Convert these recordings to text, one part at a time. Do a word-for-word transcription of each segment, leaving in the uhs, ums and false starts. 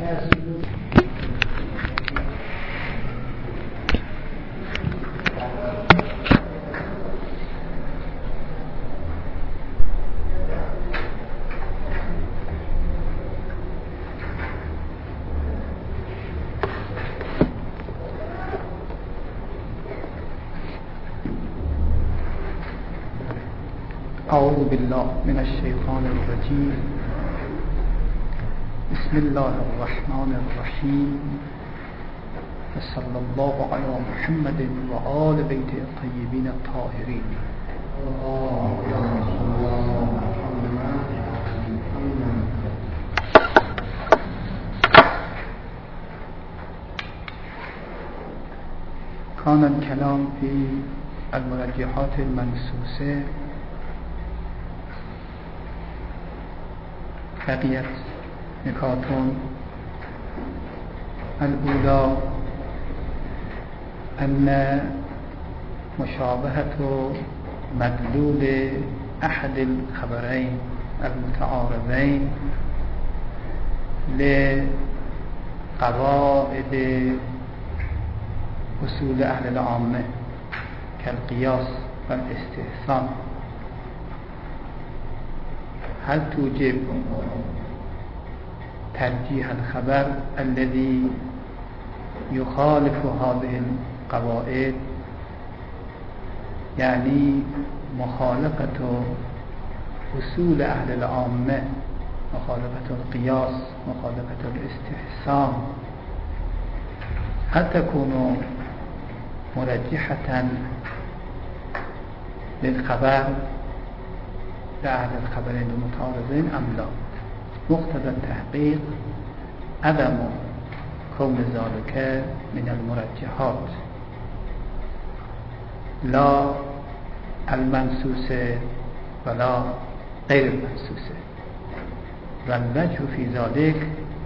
أعوذ بالله من الشيطان الرجيم. بسم الله الرحمن الرحيم. وصلى الله على محمد وآل بيته الطيبين الطاهرين. كان الكلام في المرجحات المنسوسة. بقيت نکات الأولى أن مشابهة مدلول أحد الخبرين المتعارضين لقواعد أصول أهل العامة كالقياس والاستحسان هل توجب ترجيح الخبر الذي يخالف هذه القواعد، يعني مخالفة أصول أهل العامة، مخالفة القياس، مخالفة الاستحسان، هل تكون مرجحة للخبر لأهل الخبرين المتعارضين أم لا؟ مقتضى التحقيق عدم كون ذلك من المرجحات، لا المنسوسة ولا غير المنسوسة. والوجه في ذلك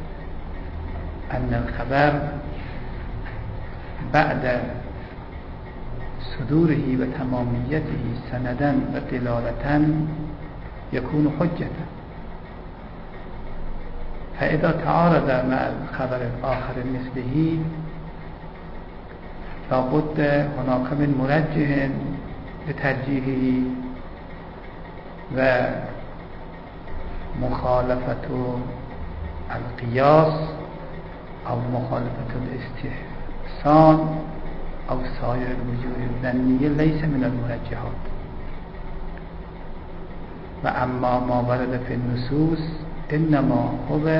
أن الخبر بعد صدوره وتماميته سندا ودلالة يكون حجة، فإذا تعارض مع الخبر الآخر مثله لابد هناك من مرجح لترجيحه، ومخالفة القياس أو مخالفة الاستحسان أو سائر الوجوه الظنية ليس من المرجحات. وأما ما ورد في النصوص إنما هو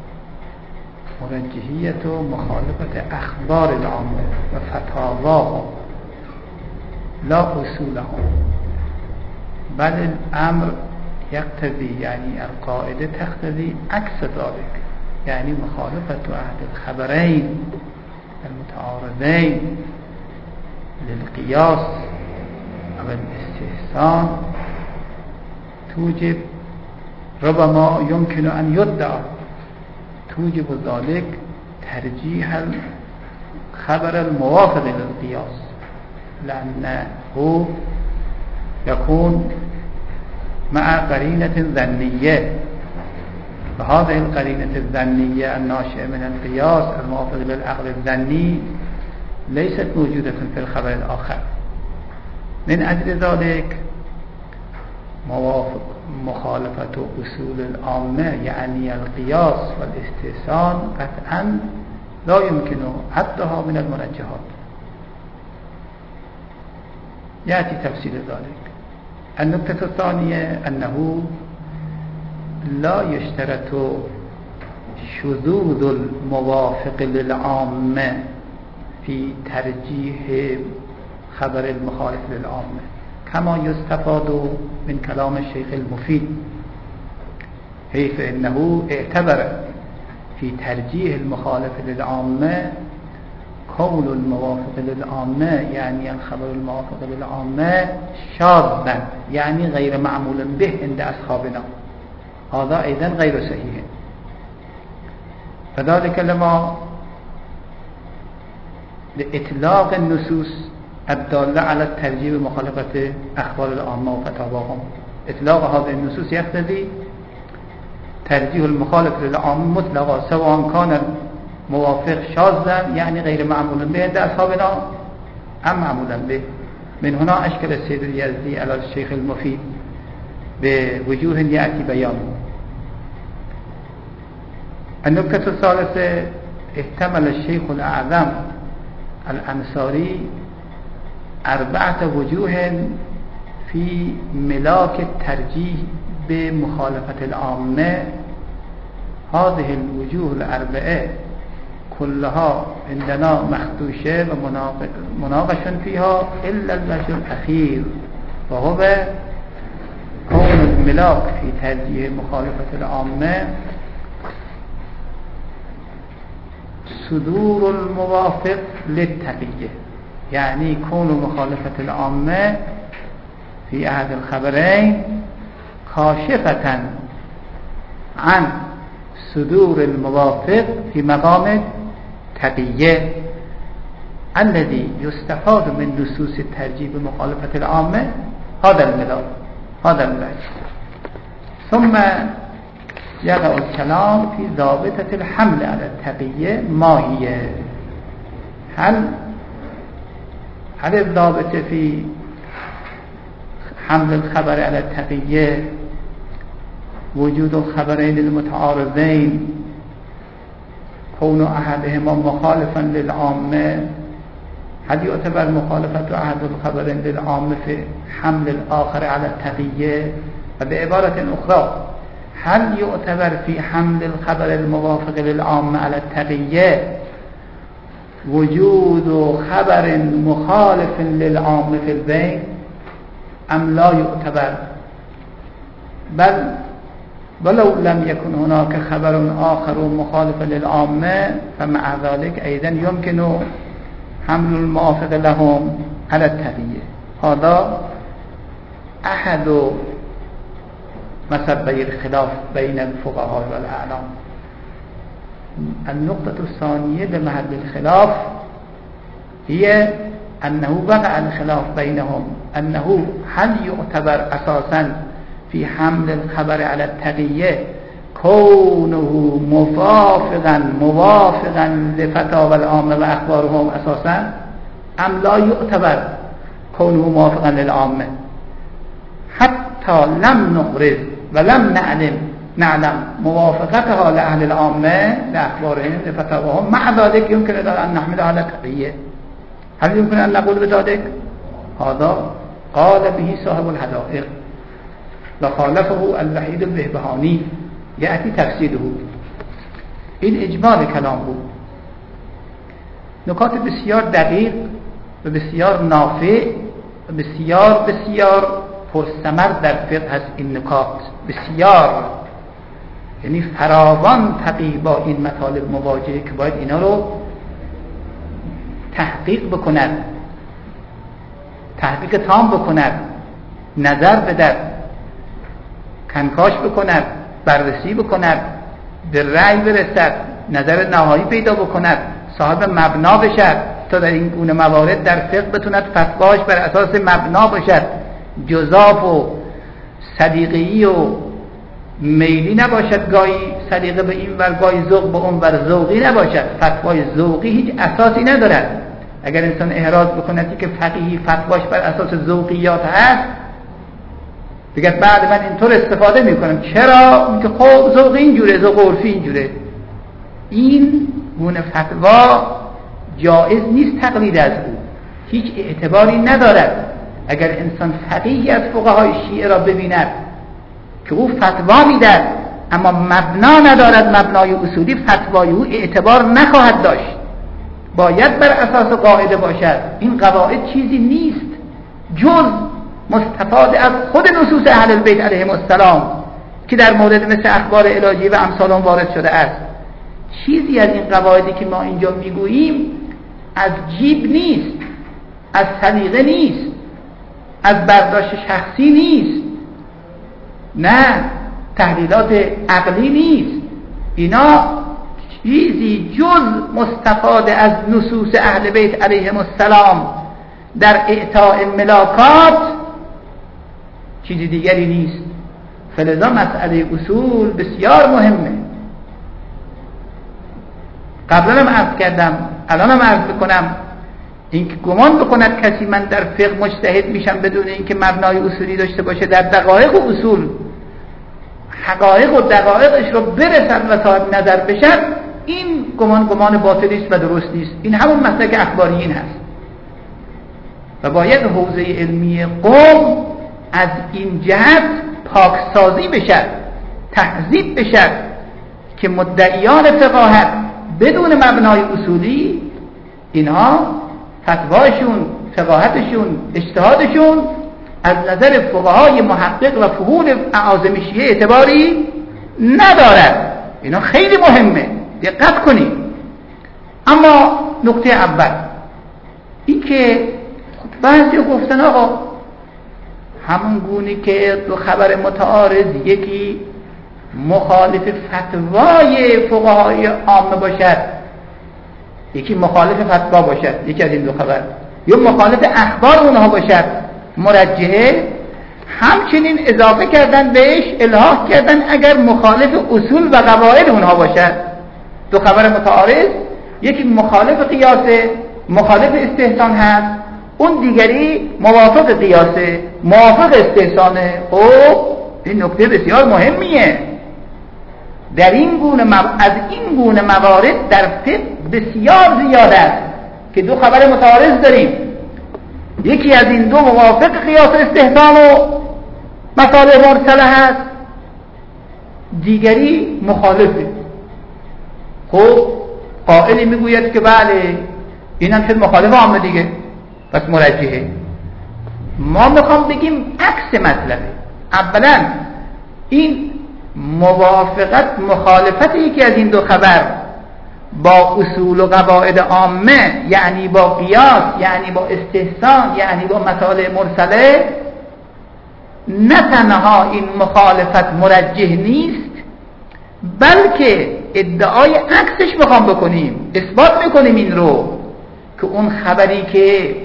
مرجحية مخالفة أخبار العامة وفتاواهم لا أصولهم، بل الأمر يقتضي، يعني القاعدة تقتضي عكس ذلك، يعني مخالفة أحد الخبرين المتعارضين للقياس أو الاستحسان توجب، ربما يمكن أن يدعى توجب ذلك ترجيح الخبر الموافق للقياس، لأنه يكون مع قرينة ظنية، فهذه القرينة الظنية الناشئة من القياس الموافق للعقل الظني ليست موجودة في الخبر الآخر. من أجل ذلك موافق مخالفة أصول العامة يعني القياس والاستحسان قطعا لا يمكن حدها من المرجحات. يأتي تفصيل ذلك. النقطة الثانية أنه لا يشترط شذوذ الموافق للعامة في ترجيح خبر المخالف للعامة، كما يستفاد من كلام الشيخ المفيد، حيث إنه اعتبر في ترجيح المخالف للعامة كون الموافق للعامة، يعني الخبر الموافق للعامة شاذا، يعني غير معمول به عند أصحابنا، هذا أيضا غير صحيح. فذلك لما لإطلاق النصوص الدالة على الترجيح ومخالفة أخبار العامة وفتاواهم، إطلاق هذه النصوص يقتضي ترجیح المخالف للعام مطلقا سواء كان موافق شاذا يعني غير معمول به عند أصحابنا أم معمولا به. من هنا أشكل السيد اليزدي على الشيخ المفيد بوجوه يأتي بيانه. النكتة الثالثة احتمل الشيخ الأعظم الأنصاري أربعة وجوه في ملاك الترجيح بمخالفة العامة. هذه الوجوه الأربعة كلها عندنا مخدوشة ومناقش فيها إلا الوجه الأخير، وهو كون الملاك في ترجيح مخالفة العامة صدور الموافق للتقية، يعني كون مخالفة العامة في أحد الخبرين كاشفة عن صدور الموافق في مقام تقية الذي يستفاد من نصوص الترجيح بمخالفة العامة. هذا الملاك هذا الملاك. ثم يقع الكلام في ضابطة الحمل على التقية ما هي. هل هل الضابطة في حمل الخبر على التقية وجود الخبرين المتعارضين، كون أحدهما مخالفا للعامة، هل يعتبر مخالفة أحد الخبرين للعامة في حمل الآخر على التقية؟ وبعبارة أخرى هل يعتبر في حمل الخبر الموافق للعامة على التقية وجود خبر مخالف للعامة في البين أم لا يعتبر؟ بل ولو لم يكن هناك خبر آخر مخالف للعامة فمع ذلك أيضا يمكن حمل الموافق لهم على التقية. هذا أحد مسببي الخلاف بين الفقهاء والأعلام. النقطة الثانية بمحل الخلاف هي أنه وقع الخلاف بينهم أنه هل يعتبر أساسا في حمل الخبر على التقية كونه موافقا موافقا لفتاوى العامة وأخبارهم أساسا أم لا يعتبر كونه موافقا للعامة. حتى لم نخرج ولم نعلم نعلم موافقتها لأهل العامة لأخبارهم لفتاواهم، مع ذلك يمكن أن نحمل على التقية. هل يمكن أن نقول بذلك؟ هذا قال به صاحب الحدائق وخالفه الوحيد البهبهاني. يأتي تفسيره. این اجمال کلام بود. نکات بسیار دقیق و بسیار نافع و بسیار بسیار پرثمر در فقه هست. این نکات بسیار، یعنی فراوان فقیه با این مطالب مواجهه که باید اینا رو تحقیق بکند، تحقیق تام بکند، نظر بدهد، کنکاش بکند، بررسی بکند، به رأی برسد، نظر نهایی پیدا بکند، صاحب مبنا بشد تا در این گونه موارد در فقه بتوند فتواش بر اساس مبنا باشد، جزاف و صدیقی و میلی نباشد، گاهی صدیقه به این ور گاهی ذوق به اون ور ذوقی نباشد. فتوای ذوقی هیچ اساسی ندارد. اگر انسان احراز بکند که فقیهی فتواش بر اساس ذوقیات هست، بگه بعد من اینطور استفاده میکنم. چرا؟ اینکه خب ذوق اینجوره، ذوق عرفی اینجوره. این گونه فتوا جایز نیست تقلید از او، هیچ اعتباری ندارد. اگر انسان فقیهی از فقهای شیعه را ببیند که او فتوا میدهد اما مبنا ندارد، مبنای اصولی، فتوای او اعتبار نخواهد داشت، باید بر اساس قاعده باشد. این قواعد چیزی نیست جز مستفاد از خود نصوص اهل البیت علیهم السلام که در مورد مثل اخبار الهی و امثال وارد شده است. چیزی از این قواعدی که ما اینجا میگوییم از جیب نیست، از سلیقه نیست، از برداشت شخصی نیست، نه تحلیلات عقلی نیست. اینا چیزی جز مستفاد از نصوص اهل بیت علیهم السلام در اعطاء ملاکات چیزی دیگری نیست. فلذا مسئله اصول بسیار مهمه. قبلا هم عرض کردم، الان هم عرض بکنم، اینکه گمان بکند کسی من در فقه مجتهد میشم بدون اینکه مبنای اصولی داشته باشه در دقایق و اصول حقایق و دقایقش رو برسن و صاحب نظر بشن، این گمان گمان باطلی است و درست نیست. این همون مسلک اخباریین هست و باید حوزه علمی قوم از این جهت پاکسازی بشد، تهذیب بشد که مدعیان فقاهت بدون مبنای اصولی اینها فتواشون، فقاهتشون، اجتهادشون از نظر فقهای محقق و فهول اعاظم شیعه اعتباری ندارد. اینا خیلی مهمه، دقت کنید. اما نکته اول این که بعضی گفتن آقا همون گونه که دو خبر متعارض یکی مخالف فتوای فقهای عامه باشد، یکی مخالف فتوا باشد، یکی از این دو خبر، یا مخالف اخبار اونها باشد مرجحه، همچنین اضافه کردن بهش، الحاق کردن اگر مخالف اصول و قواعد اونها باشد. دو خبر متعارض، یکی مخالف قیاسه، مخالف استحسان هست، اون دیگری موافق قیاسه، موافق استحسانه. خب این نکته بسیار مهمیه. در این گونه مو... از این گونه موارد در فقه بسیار زیاد است که دو خبر متعارض داریم، یکی از این دو موافق قیاس استحسان و مصالح مرسله هست، دیگری مخالفه. خب قائلی میگوید که بله این هم شد مخالف عامه دیگه، پس مرجحه. ما میخوام بگیم عکس مطلبه. اولا این موافقت مخالفت یکی از این دو خبر با اصول و قواعد عامه، یعنی با قیاس، یعنی با استحسان، یعنی با مصالح مرسله، نه تنها این مخالفت مرجح نیست، بلکه ادعای عکسش میخوام بکنیم، اثبات میکنیم این رو که اون خبری که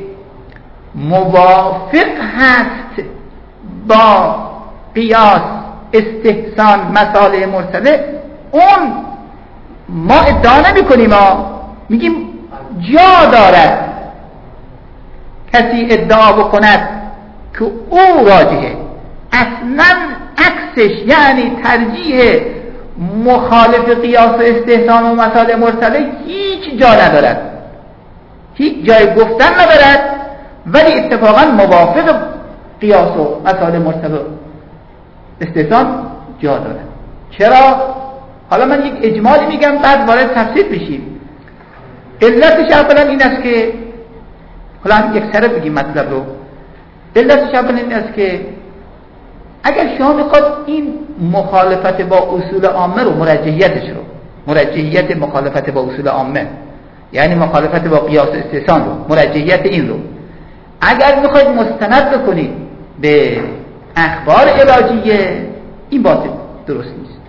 موافق هست با قیاس، استحسان، مصالح مرسله، اون ما ادعا نمی کنیم، ما میگیم جا دارد کسی ادعا بکند که او راجحه. اصلا عکسش یعنی ترجیح مخالف قیاس و استحسان و مصالح مرسله هیچ جا ندارد، هیچ جای گفتن ندارد، ولی اتفاقا موافق قیاس و مصالح مرسله استحسان جا دارد. چرا؟ حالا من یک اجمالی میگم بعد وارد تفصیل بشیم. علتش اولا این است که حالا یک سره بگیم مطلب رو. علتش اولا این است که اگر شما میخواد این مخالفت با اصول عامه رو، مرجحیتش رو، مرجحیت مخالفت با اصول عامه یعنی مخالفت با قیاس استحسان رو، مرجحیت این رو اگر میخواید مستند بکنید به اخبار علاجیه، این باطل، درست نیست.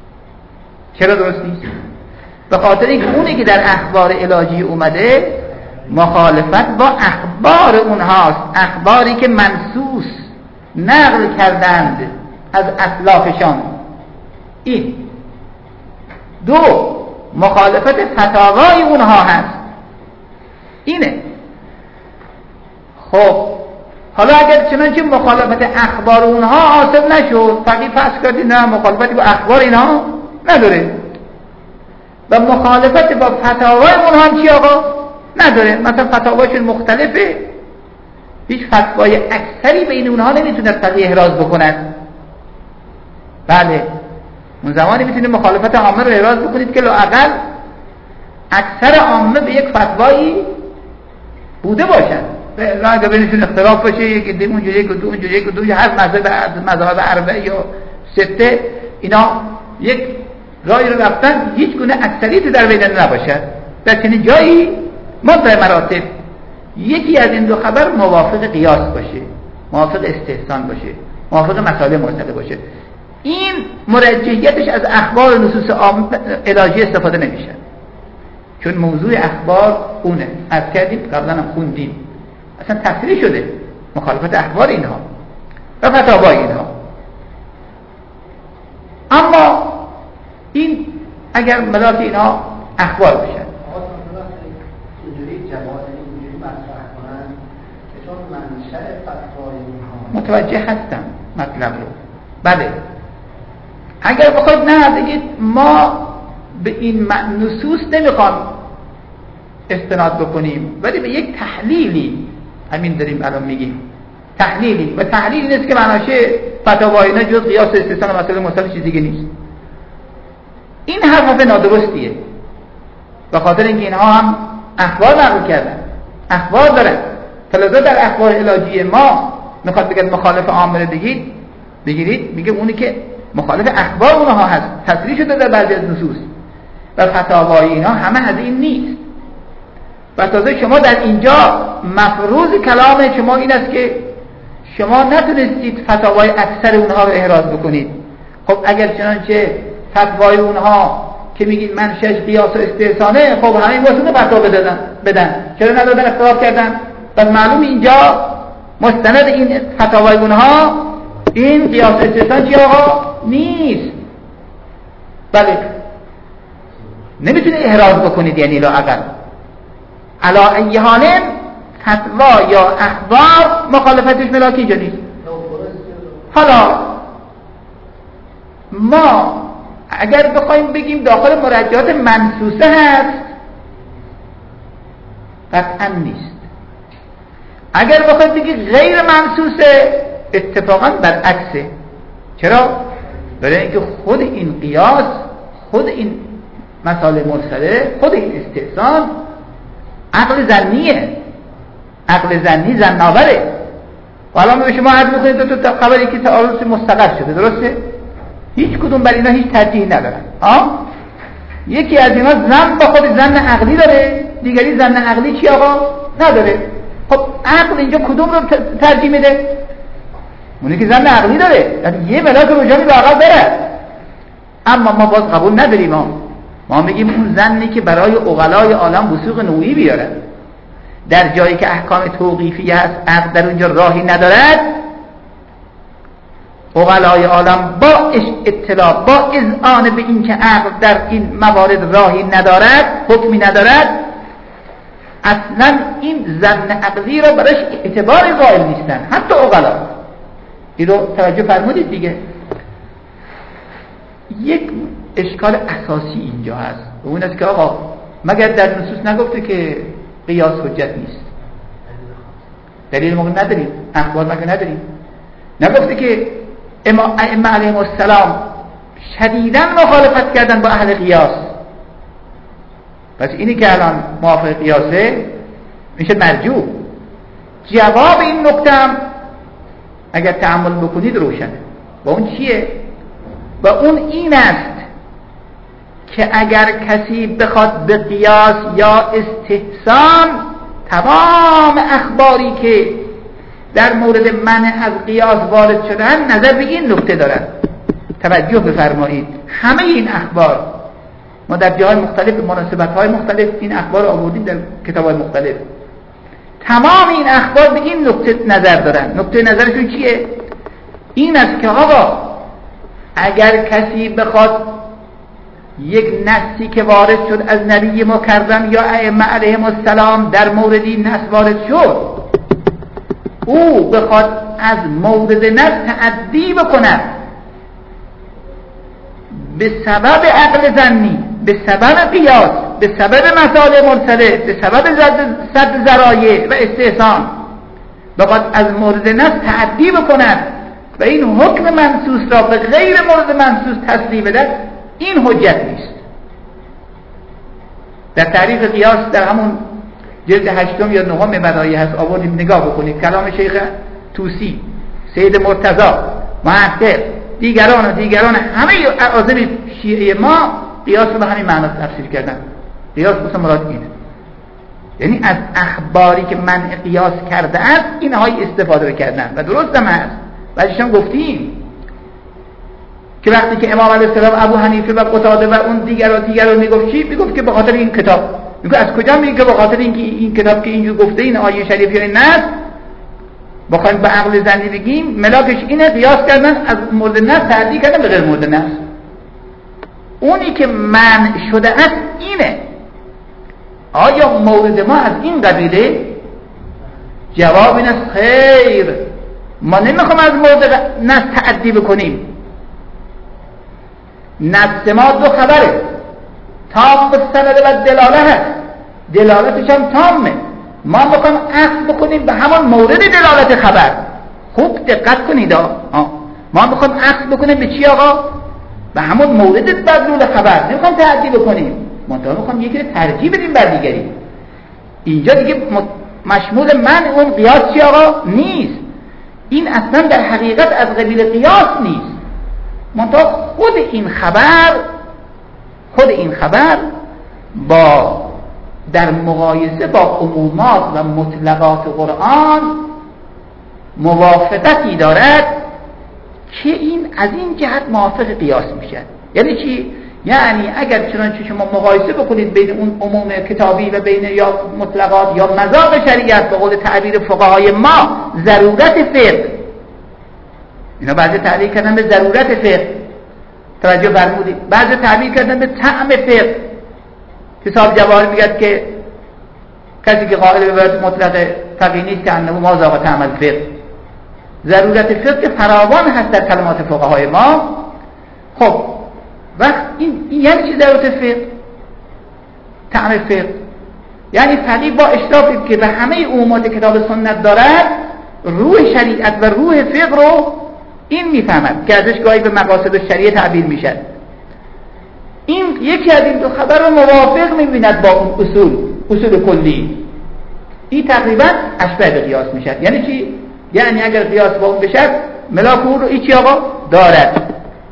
چرا درست نیست؟ به خاطر اینکه اونی که در اخبار علاجی اومده مخالفت با اخبار اونهاست، اخباری که منصوص نقل کردند از اسلافشان. این دو مخالفت فتاوای اونها هست، اینه. خب حالا اگر چنانچه مخالفت اخبار اونها حاصل نشد، فقیه فرض کردی نه مخالفتی با اخبار اینها نداره و مخالفت با فتاوای اونها هم چی آقا؟ نداره. مثلا فتاوایشون مختلفه، هیچ فتوای اکثری بین اونها نمیتونه فقیه احراز بکند. بله اون زمانی میتونید مخالفت عامه رو احراز بکنید که لااقل اکثر عامه به یک فتوایی بوده باشن، نه اگه بینشون اختلاف باشه، یک دیم اونجوری، یک دو اونجوری، یک دو هر مذهب مذهب اربعه یا سته اینا یک رای رو رفتن، هیچ گونه اکثریت در بین نباشد. در چنین جایی ما به مراتب یکی از این دو خبر موافق قیاس باشه، موافق استحسان باشه، موافق مصالح مرسله باشه، این مرجحیتش از اخبار و نصوص علاجی استفاده نمیشه، چون موضوع اخبار اونه. از کردیم قبلا هم خوندیم اصلا تفسیر شده مخالفت اخبار اینها و فتاوای اینها. اما این اگر ملاک اینا اخبار بشن اینجوری جواب اینجوری مطرح کنن که چون منشأ فتوای اونها متوجه هستم مطلب رو. بله اگر بخواید نه بگید ما به این نصوص نمیخوام استناد بکنیم ولی به یک تحلیلی همین داریم الان میگیم تحلیلی و تحلیلی نیست که معناشه فتاوای اینا جز قیاس استثنا مسئله مسئله چیز دیگه نیست. این حرف حرف نادرستیه به خاطر اینکه اینها هم اخبار نقل کردن اخبار دارن فلذا در اخبار علاجی ما میخواد بگید مخالف عامل بگید بگیرید میگه اونی که مخالف اخبار اونها هست تصریح شده در بعضی از نصوص و فتاوای اینا همه از این نیست و تازه شما در اینجا مفروض کلام شما این است که شما نتونستید فتاوای اکثر اونها رو احراز بکنید. خب اگر چنانچه فتوای اونها که میگید منشأ قیاس و استحسانه خب همین واسه فتوا بدن بدن چرا ندادن اختلاف کردن؟ پس معلوم اینجا مستند این فتاوای اونها این قیاس استحسان چی آقا نیست. بله نمیتونه احراز بکنید یعنی لااقل علا ای حال فتوا یا اخبار مخالفتش ملاکی اینجا نیست. حالا ما اگر بخوایم بگیم داخل مرجعات منصوصه هست قطعا نیست. اگر بخوایم بگیم غیر منصوصه اتفاقا برعکسه. چرا؟ برای اینکه خود این قیاس خود این مسائل مرسله خود این استحسان عقل ظنیه عقل ظنی ظن‌آوره و الان به شما عرض می‌کنید دو تا خبری که تعارض مستقر شده درسته؟ هیچ کدوم بر اینا هیچ ترجیحی ندارن ها؟ یکی از اینا ظن با خود ظن عقلی داره دیگری ظن عقلی چی آقا؟ نداره. خب عقل اینجا کدوم رو ترجیح میده؟ اونی که ظن عقلی داره یعنی یه ملاک رجحانی به عقل داره اما ما باز قبول نداریم ما ما میگیم اون ظنی که برای عقلای عالم وثوق نوعی بیاره در جایی که احکام توقیفی هست عقل در اونجا راهی ندارد عقلای عالم با اطلاع با اذعان به این که عقل در این موارد راهی ندارد حکمی ندارد اصلا این ظن عقلی رو برایش اعتبار قائل نیستن حتی عقلا. این رو توجه فرمودید دیگه. یک اشکال اساسی اینجا هست و اون است که آقا مگر در نصوص نگفته که قیاس حجت نیست؟ دلیل موقع نداریم اخبار مگر نداریم؟ نگفته که ائمه علیهم السلام شدیداً مخالفت کردن با اهل قیاس پس اینی که الان موافق قیاسه میشه مرجوع. جواب این نکته هم اگر تأمل بکنید روشنه و اون چیه؟ و اون این است که اگر کسی بخواد به قیاس یا استحسان تمام اخباری که در مورد منع از قیاس وارد شدن نظر به این نکته دارن. توجه بفرمایید همه این اخبار ما در جاهای مختلف مناسبت‌های مختلف این اخبار آوردیم در کتاب‌های مختلف تمام این اخبار به این نکته نظر دارن. نکته نظرشون چیه؟ این است که آقا اگر کسی بخواد یک نصی که وارد شد از نبی مکرم یا ائمه علیهم السلام در مورد این نص وارد شد او بخواد از مورد نص تعدی بکند به سبب عقل ظنی به سبب قیاس به سبب مسائل مرسله به سبب سد ذرایع و استحسان بخواد از مورد نص تعدی بکند و این حکم منصوص را به غیر مورد منصوص تصریح بده این حجت نیست. در تعریف قیاس در همون جلد هشتم یا نهم بدایع هست آوردیم نگاه بکنید کلام شیخ طوسی سید مرتضی محقق دیگران و دیگران همه اعاظم شیعه ما قیاس رو به همین معنا تفسیر کردن. قیاس مثلا مراد اینه یعنی از اخباری که منع قیاس کرده است اینهای استفاده کردن و درست هم هست. بعدشم گفتیم که وقتی که امام علیه السلام ابو حنیفه و قتاده و اون دیگر و دیگر رو میگفت چی؟ میگفت که به خاطر این کتاب. میگه از کجا میگه که به خاطر اینکه این کتاب که اینجور گفته این آیه شریف یا این نص بخواید به عقل ظنی بگیم ملاکش اینه قیاس کردن از مورد نص تعدی کردن به غیر مورد نص. اونی که منع شده است اینه. آیا مورد ما از این قبیله؟ جواب این است خیر، ما نمیخوام از مورد نفس تعدی بکنیم. نفس ما دو خبره، تام السند و دلاله هست، دلالتش هم تامه. ما میخوام اخذ بکنیم به همون مورد دلالت خبر. خوب دقت کنید آه. ما میخوام اخذ بکنیم به چی آقا؟ به همون مورد مدلول خبر، نمیخوام تعدی بکنیم. منتها میخوام یکی ترجیح بدیم بر دیگری. اینجا دیگه مشمول من اون قیاس چی آقا؟ نیست. این اصلا در حقیقت از قبیل قیاس نیست. منتها خود این خبر خود این خبر با در مقایسه با عمومات و مطلقات قرآن موافقتی دارد که این از این جهت موافق قیاس میشه. یعنی چی؟ یعنی اگر چنانچه شما مقایسه بکنید بین اون عموم کتابی و بین یا مطلقات یا مذاق شریعت به قول تعبیر فقهای ما ضرورت فقه، اینا بعضی تعبیر کردن به ضرورت فقه، توجه فرمودید، بعضی تعبیر کردن به طعم فقه. کتاب جواهر میگه که کسی که قائل به ولایت مطلق فقیه نیست که انه ما ذاق طعم الفقه. ضرورت فقه فراوان هست در کلمات فقهای ما. خب وقت این, این یعنی چی ضرورت فقه؟ طعم فقه یعنی فقیه با اشرافی که به همه عمومات کتاب سنت دارد روح شریعت و روح فقه رو این میفهمد که ازش گاهی به مقاصد شریعه تعبیر میشد. این یکی از این دو خبر رو موافق میبیند با اون اصول اصول کلی. این تقریبا اشبه به قیاس میشد. یعنی چی؟ یعنی اگر قیاس با اون بشد ملاک اون رو ایچی آقا دارد.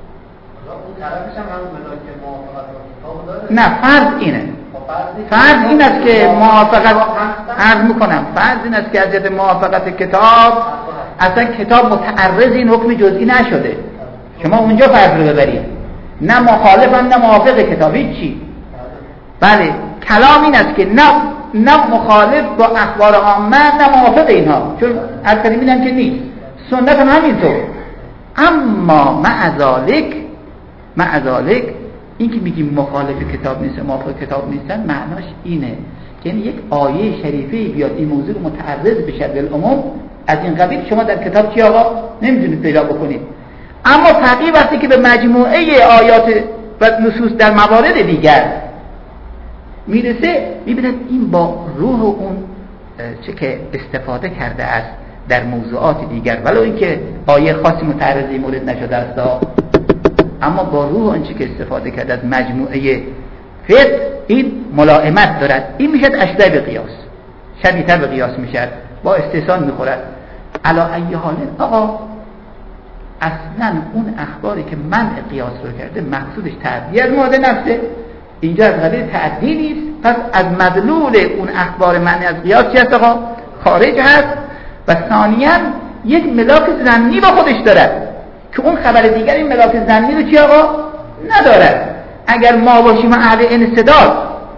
نه فرض اینه، فرض این است که موافقت عرض میکنم فرض این است که از جهت موافقت کتاب اصلا کتاب متعرض این حکم جزئی نشده. شما اونجا فرض رو ببرید، نه مخالف هم نه موافق کتابی چی. بله کلام این است که نه نه مخالف با اخبار عامه نه موافق اینها، چون از کلمین هم که نیست، سنت هم همینطور. اما مع ذالک مع ذالک این که میگیم مخالف کتاب نیست موافق کتاب نیستن معناش اینه که یعنی یک آیه شریفه بیاد این موضوع متعرض بشه بالعموم از این قبیل شما در کتاب چی آقا نمیدونید پیدا بکنید. اما فقیه وقتی که به مجموعه آیات و نصوص در موارد دیگر میرسه میبیند این با روح اون چه که استفاده کرده است در موضوعات دیگر، ولو اینکه آیه خاصی متعرضی مورد نشده است، اما با روح آنچه که استفاده کرده از مجموعه فقه این ملائمت دارد. این میشد اشبه به قیاس، شبیه‌تر به قیاس میشد، با استحسان میخورد. علی ای حال آقا اصلا اون اخباری که منع قیاس رو کرده مقصودش تعدیه از مورد نفسه، اینجا از قبیل تعدیه نیست. پس از مدلول اون اخبار منع از قیاس چی هست آقا؟ خارج هست. و ثانیاً یک ملاک ظنی با خودش دارد که اون خبر دیگر این ملاک ظنی رو چی آقا؟ ندارد. اگر ما باشیم اهل انسداد،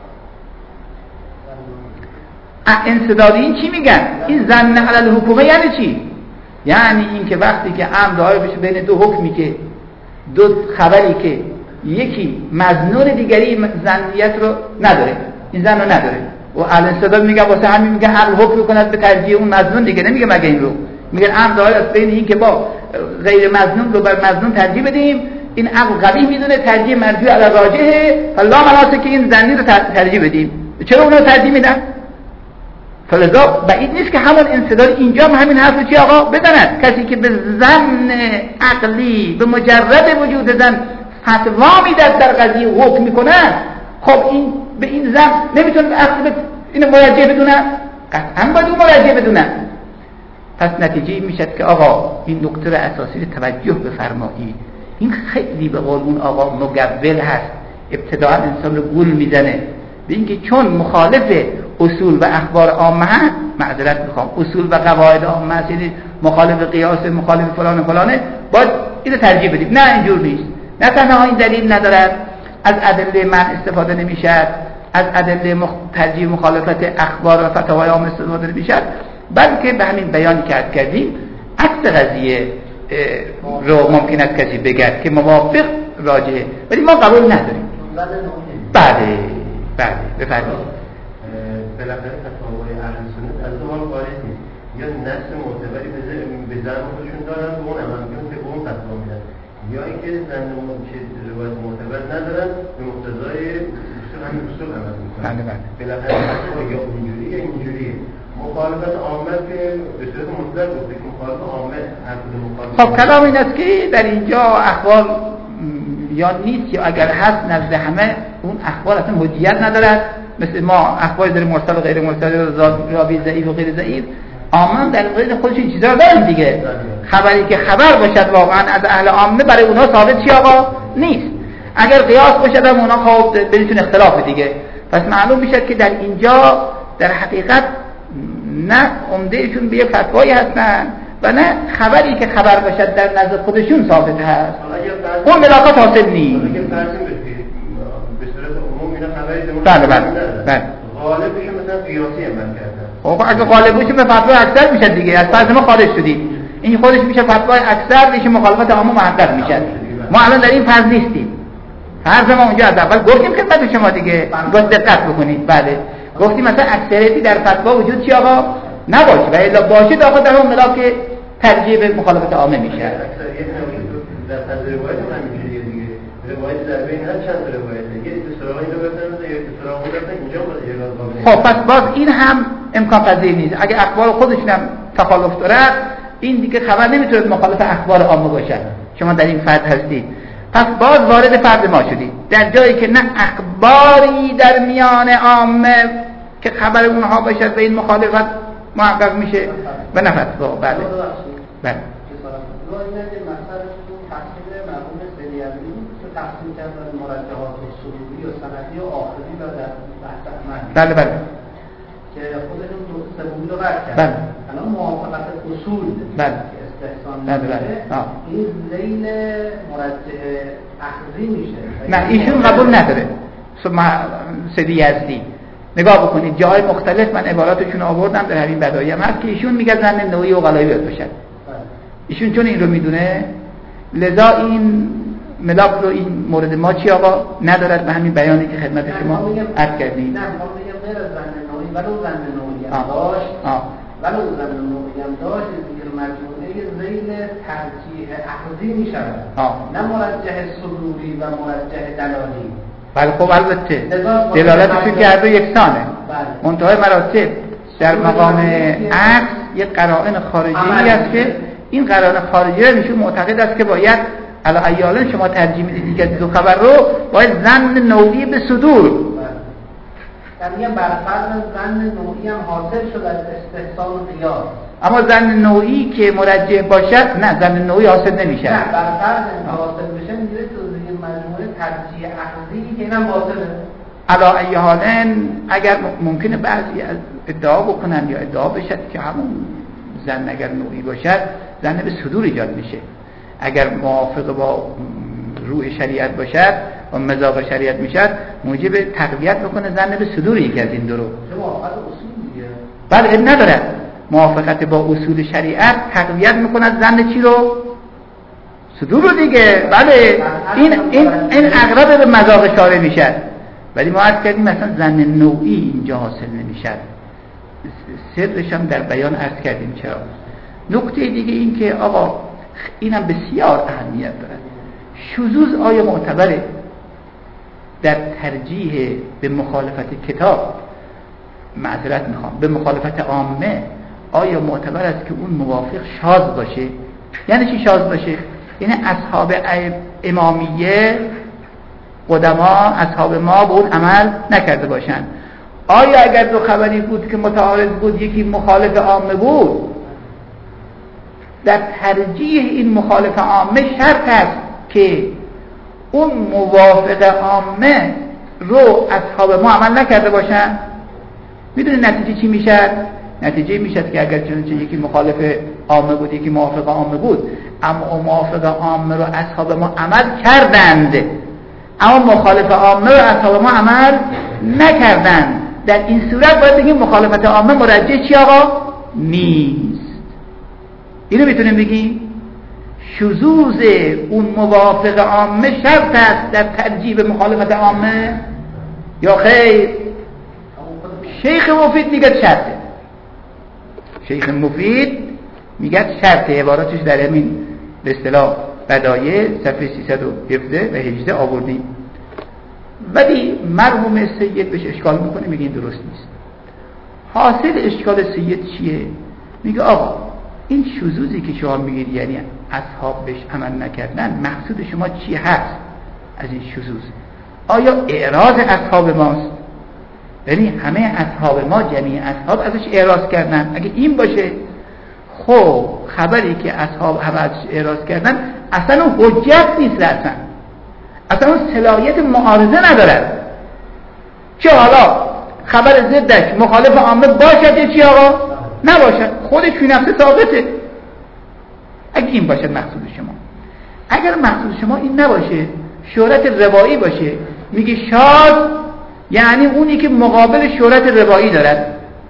انسدادی این چی میگن؟ این ظن علی الحکومه یعنی چی؟ یعنی این که وقتی که امر داره بشه بین دو حکمی که دو خبری که یکی مظنون دیگری ظنیت رو نداره، این ظن رو نداره، و اهل انسداد میگن واسه همین میگن عقل حکم کند به ترجیح اون مظنون دیگه، نمیگه مگه این رو میگن امر داره از بین این که با غیر مظنون رو بر مظنون ترجیح بدیم، این عقل قبیح میدونه ترجیح مرجوع علی راجحه، فلا مناسه که این ظنی رو ترجیح بدیم. چرا اون رو ترجیح میدن؟ فلذا بعید نیست که همون انسداد اینجا هم همین حرف چی آقا بزند. کسی که به ظن عقلی به مجرد وجود ظن فتوا میداد در قضیه حکم میکنه، خب این به این ظن نمیتونه به عقل اینو مرجع بدونه، قطعا باید اون مرجع بدونه. پس نتیجه میشد که آقا این نکته اساسی رو توجه بفرمایید. این خیلی به قول اون آقا مگول هست، ابتداء انسان رو گول میزنه به اینکه چون مخالف اصول و اخبار عامه هست، معذرت میخوام، اصول و قواعد عامه هست، یعنی مخالف قیاس، مخالف فلان و فلانه، باید اینو ترجیح بدیم. نه اینجور نیست. نه تنها این دلیل ندارد، از ادله من استفاده نمیشد، از ادله مخ... ترجیح مخالفت اخبار و فتاوای عامه استفاده نمیشد، بلکه به همین بیانی که عرض کردیم عکس قضیه رو ممکن است کسی بگه که موافق راجعه، ولی ما قبول نداریم. بله بله بفرمایید. بالاخره فتاوای اهل سنت از دو حال خارج نیست، یا نص معتبری به زن خودشون دارن به اون عمل میکنن که به اون فتوا میدن، یا اینکه زن که روایت معتبر ندارن به مقتضای اصول همین اصول عمل میکنن. بله بله. بالاخره فتوا یا اینجوری یا اینجوریه. مخالفت عامه که به صورت مطلق گفته که مخالفت عامه هر کدوم مخالفت. خب کلام این است که در اینجا اخبار یا نیست یا اگر هست نزد همه اون اخبار اصلا حجیت ندارد، مثل ما اخبار داریم مرسل و غیر مرسل، راوی ضعیف و غیر ضعیف، عامه در مورد خودش این چیزا دارن دیگه. خبری که خبر باشد واقعا از اهل عامه برای اونها ثابت چی آقا نیست. اگر قیاس باشد هم اونها خب بینشون اختلاف دیگه. پس معلوم میشه که در اینجا در حقیقت نه عمدهشون به یه فتوایی هستن و نه خبری که خبر باشد در نزد خودشون ثابت هست. اون ملاقات حاصل نیست. بله بله بله. غالبش مثلا قیاسی عمل کردن. خب اگه غالب باشه به فتوای اکثر میشه دیگه. از فرض ما خارج شدیم. این خودش میشه فتوای اکثر، میشه مخالفت عامه محقق میشه. ما الان در این فرض نیستیم. فرض ما اونجا از اول گفتیم خدمت شما دیگه. باید دقت بکنید. بله. گفتیم مثلا اکثریتی در فتوا وجود چی آقا نباشه و الا باشه آقا در اون ملاک ترجیح به مخالفت عامه میشه. اکثریت در فضای روایت هم همینجوریه دیگه. روایت در بین هر چند روایته. یه اصطلاحی رو بزنن یا اصطلاحی رو بزنن اینجا باید یه خب پس باز این هم امکان پذیر نیست. اگه اخبار خودشون هم تخالف دارد این دیگه خبر نمیتونه مخالف اخبار عامه باشه. شما در این فرض هستید. پس باز وارد فرض ما شدید در جایی که نه اخباری در میان عامه که خبر اونها باشد و این مخالفت محقق میشه و نه فتوا. بله بله. تقسیم کردن مرجحات صدوری و سندی و آخری و در بحث عمل. بله بله. که خودشون دو سومی رو رد کرد. بله. الان موافقت اصول بله. که استحسان بله بله. این ذیل مرجح اخذی میشه. نه ایشون قبول نداره. سیدی یزدی نگاه بکنید جای مختلف من عباراتشون آوردم در همین بدایم هست که ایشون میگه زن نوعی و غلایی باید باشد. ایشون چون این رو میدونه لذا این ملاک رو این مورد ما چی آقا ندارد به همین بیانی که خدمت شما عرض کردیم. نه ما میگم غیر از زن نوعی ولو زن نوعی هم داشت ولو زن نوعی هم داشت زیر مجموعه ذیل ترجیح اخذی میشود نه مرجح صدوری و مرجح دلالی. بله خب البته دلالتشون که هر دو یکسانه. منتهای مراتب در مقام عکس یک قرائن خارجی است که این قرائن خارجی رو میشون معتقد است که باید علا ایالن شما ترجیح میدید که دو خبر رو باید زن نوعی به صدور. در میگم برفرض زن نوعی هم حاصل شد از استحسان و قیاس. اما زن نوعی که مرجح باشد نه زن نوعی حاصل نمیشه. نه برفرض حاصل بشه میگیره تو زیر مجموعه ترجیح اخذی که اینم باطله. علا ایالن اگر ممکنه بعضی از ادعا بکنن یا ادعا بشد که همون زن اگر نوعی باشد زن به صدور ایجاد میشه. اگر موافق با روح شریعت باشد و مذاق شریعت میشد موجب تقویت بکنه زن به صدور یکی از این دو رو. موافقت اصول دیگه. بله این نداره. موافقت با اصول شریعت تقویت میکند زن چی رو؟ صدور رو دیگه. بله این این این اقرب به مذاق شارع میشد. ولی ما عرض کردیم مثلا زن نوعی اینجا حاصل نمیشد. سرش هم در بیان عرض کردیم چرا. نکته دیگه این که آقا اینم بسیار اهمیت دارد. شذوذ آیا معتبره در ترجیح به مخالفت کتاب؟ معذرت میخوام به مخالفت عامه آیا معتبر است که اون موافق شاذ باشه؟ یعنی چی شاذ باشه؟ یعنی اصحاب امامیه قدما اصحاب ما به اون عمل نکرده باشند. آیا اگر دو خبری بود که متعارض بود یکی مخالف عامه بود در ترجیح این مخالف عامه شرط است که اون موافق عامه رو اصحاب ما عمل نکرده باشن؟ میدونی نتیجه چی میشه؟ نتیجه میشه که اگر چنانچه یکی مخالف عامه بود یکی موافق عامه بود اما موافق عامه رو اصحاب ما عمل کردند اما مخالف عامه رو اصحاب ما عمل نکردند، در این صورت باید بگیم مخالفت عامه مرجح چی آقا؟ نیست. اینو میتونیم بگیم شذوذ اون موافق عامه شرط است در ترجیح به مخالفت عامه یا خیر؟ شیخ مفید میگه شرطه. شیخ مفید میگه شرطه، عباراتش در همین به اصطلاح بدایع صفحه سیصد و هفده و هجده آوردیم. ولی مرحوم سید بهش اشکال میکنه، میگه این درست نیست. حاصل اشکال سید چیه؟ میگه آقا این شذوذی که شما میگید یعنی اصحاب بهش عمل نکردن، مقصود شما چی هست از این شذوذ؟ آیا اعراض اصحاب ماست؟ یعنی همه اصحاب ما، جمعی اصحاب ازش اعراض کردن؟ اگه این باشه خب خبری که اصحاب همه ازش اعراض کردن اصلا اون حجت نیست، اصلا اصلا اون صلاحیت معارضه نداره. چه حالا خبر ضدش مخالف عامه باشد چی آقا؟ نباشد، خودش فی نفسه ثابته. اگه این باشد مقصود شما. اگر مقصود شما این نباشه، شهرت روایی باشه، میگه شاذ یعنی اونی که مقابل شهرت روایی دارد،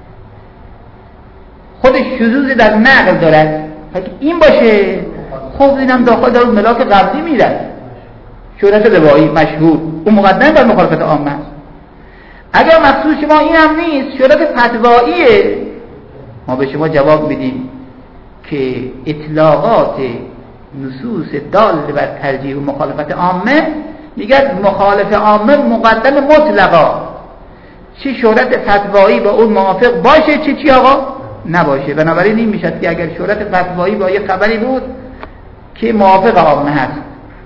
خودش شذوذ در نقل دارد. اگه این باشه خب اینم داخل در اون ملاک قبلی میرد، شهرت روایی مشهور، اون مقدم بر مخالفت عامه است. اگر مقصود شما این هم نیست، شهرت فتواییه، ما به شما جواب میدیم که اطلاقات نصوص دال بر ترجیح و مخالفت عامه میگه مخالف عامه مقدم مطلقا، چه شهرت فتوایی با اون موافق باشه چه چی آقا نباشه. بنابراین این میشد که اگر شهرت فتوایی با یه خبری بود که موافق عامه هست،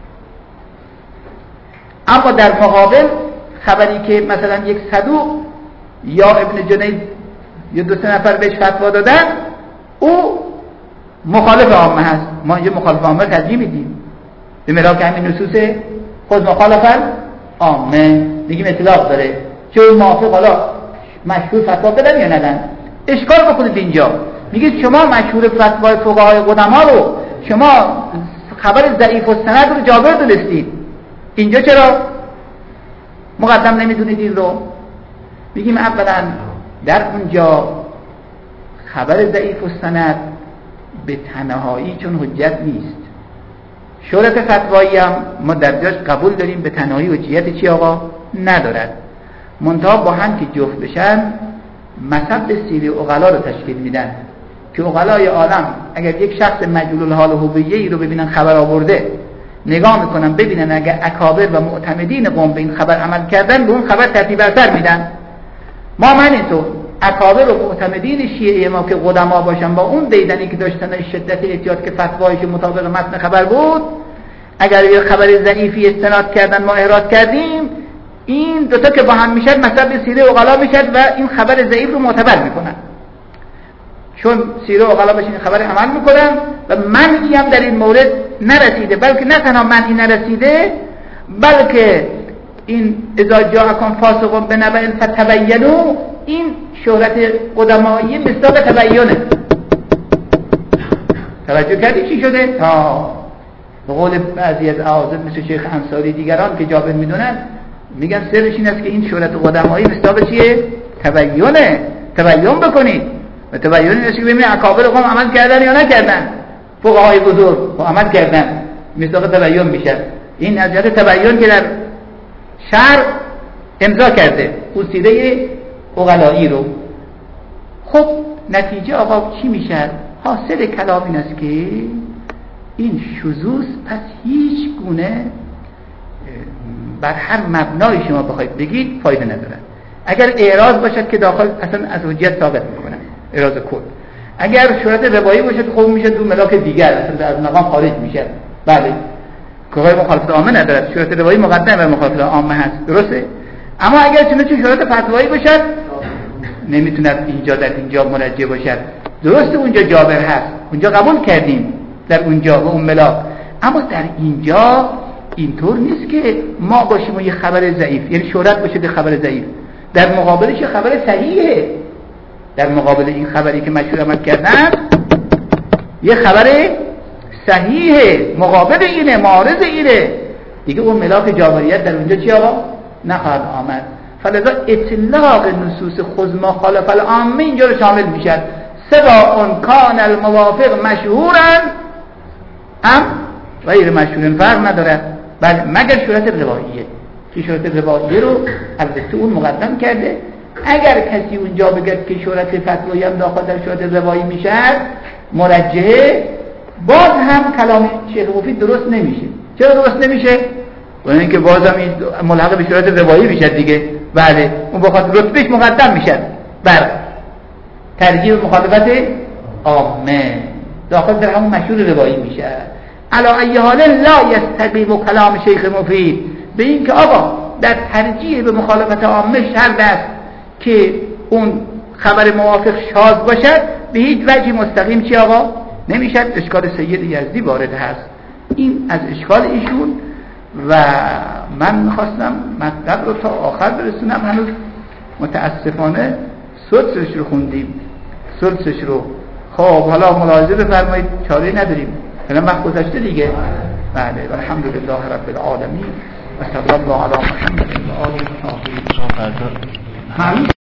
اما در مقابل خبری که مثلا یک صدوق یا ابن جنید یا دو سه نفر بهش فتوا دادن، او مخالف عامه هست، ما اینجا مخالف عامه ترجیح میدیم به ملاک همین نصوص خود مخالفن عامه، میگیم اطلاق داره، چه اون موافق حالا مشهور فتوا بدن یا ندن. اشکال بکنید اینجا، میگید شما مشهور فتوای فقهای قدما رو، شما خبر ضعیف السند رو جابر دونستید، اینجا چرا مقدم نمیدونید این رو؟ میگیم اولا در اونجا خبر ضعیف السند به تنهایی چون حجت نیست، شهرت فتوایی هم ما در جاش قبول داریم به تنهایی حجیت چی آقا ندارد، منتها با هم که جفت بشن مصب سیری عقلا رو تشکیل میدن که عقلای عالم اگر یک شخص مجهول الحال و هویه‌ای رو ببینن خبر آورده، نگاه میکنن ببینن اگر اکابر و معتمدین قوم به این خبر عمل کردن به اون خبر ترتیب اثر میدن. ما من اینطور اکابر و معتمدین شیعه ما که قدما باشن با اون دیدنی که داشتن شدت احتیاط که فتوایش مطابق متن خبر بود، اگر یه خبر ضعیفی استناد کردن ما احراز کردیم، این دوتا که با هم میشد مصب سیره عقلا میشد و این خبر ضعیف رو معتبر میکنن، چون سیره عقلا بهش این خبر عمل میکنن و منعی هم در این مورد نرسیده، بلکه نه تنها منعی نرسیده بلکه این اذا جاءکم فاسق بنبأ فتبینوا، این شهرت قدمایی مصداق تبینه. توجه کردی چی شده؟ تا به قول بعضی از اعاظم مثل شیخ انصاری دیگران که جابر میدونن، میگن سرش این است که این شهرت قدمایی مصداق چیه؟ تبینه. تبین بکنید و تبین این است که ببینید اکابر قوم عمل کردن یا نکردن، فقهای بزرگ عمل کردن، مصداق تبین میشه. این از جهت تبین که در شرع امضا کرده اصیله عقلایی رو. خب نتیجه آقا چی میشه؟ حاصل کلام این است که این شذوذ پس هیچ گونه بر هر مبنای شما بخواید بگید فایده نداره. اگر اعراض باشد که داخل اصلا از حجت ثابت میکنه، اعراض کل. اگر شهرت روایی باشد خب میشه دو ملاک دیگر اصلا از مقام خارج میشه. بله که مخالفت عامه ندارد، شهرت روایی مقدم بر مخالفت عامه هست، درسته؟ اما اگر چون شهرت فتوایی باشد نمیتوند اینجا در اینجا مرجع باشد، درسته اونجا جابر هست، اونجا قبول کردیم در اونجا و اون ملاک، اما در اینجا اینطور نیست که ما باشیم و یه خبر ضعیف، یعنی شهرت باشه به خبر ضعیف، در مقابلش یه خبر صحیحه، در مقابل این خبری که مشهور عمل کردن یه خبر صحیحه، مقابل اینه، معارض اینه دیگه، اون ملاک جابریت در اونجا چی آقا نخواهد آمد. فلذا اطلاق نصوص خذ مخالف العامه اینجا رو شامل میشد، سواء کان الموافق مشهورا ام و غیر مشهور فرق نداره، بله مگر صورت رواییه که صورت رواییه رو البته اون مقدم کرده. اگر کسی اونجا بگه که صورت فتوایی هم داخل در صورت روایی میشه مرجحه، باز هم کلام شیخ مفید درست نمیشه. چرا درست نمیشه؟ برای اینکه باز هم این ملحق به صورت روایی میشه دیگه. بله اون بخاطر رتبهش مقدم میشه بر ترجیح مخالفت عامه، داخل در همون مشهور روایی میشه. علی ای حال لا یستقیم کلام شیخ مفید، به این که آقا در ترجیح به مخالفت عامه شرط است که اون خبر موافق شاذ باشد، به هیچ وجه مستقیم چی آقا نمیشد. اشکال سید یزدی وارد هست، این از اشکال ایشون. و من میخواستم مطلب رو تا آخر برسونم، هنوز متاسفانه سلسش رو خوندیم، سلسش رو. خب حالا ملاحظه بفرمایید، چاره نداریم، الان وقت گذشته دیگه. بله الحمدلله رب العالمین و صلی الله علی محمد و آله و صحبه.